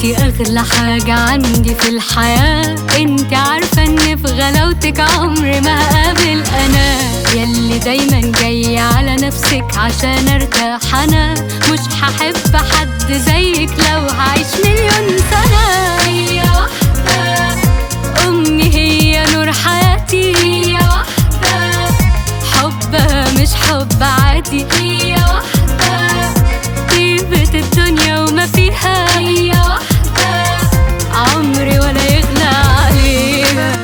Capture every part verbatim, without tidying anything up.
انتي اغلى حاجة عندي في الحياة. انتي عارفة ان في غلاوتك عمري ما هقابل انا، ياللي دايما جاية على نفسك عشان ارتاح. انا مش هحب حد زيك لو هعيش مليون سنة. هي واحدة امي، هي نور حياتي، هي واحدة حبها مش حب عادي، هي واحدة طيبة الدنيا وما فيها، هي واحدة عمري ولا يغلى عليها.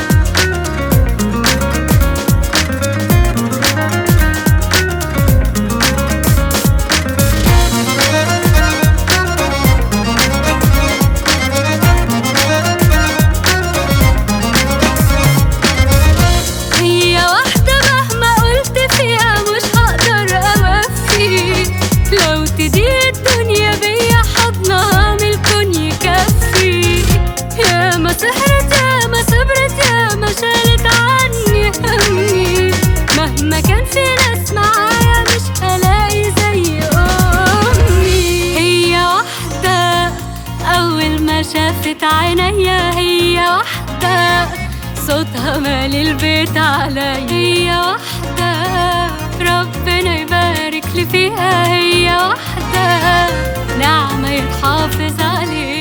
هي واحدة مهما قلت فيها مش هقدر أوفي، لو تضيق الدنيا بيا حضنها من الكون يكفي. يا ما سهرت يا ما صبرت يا ما شالت عني همي، مهما كان في ناس معايا مش هلاقي زي أمي. هي واحدة أول ما شافت عينيا، هي واحدة صوتها مالي البيت عليا، هي واحدة ربنا يبارك لي فيها، هي واحدة نعمة يتحافظ عليها.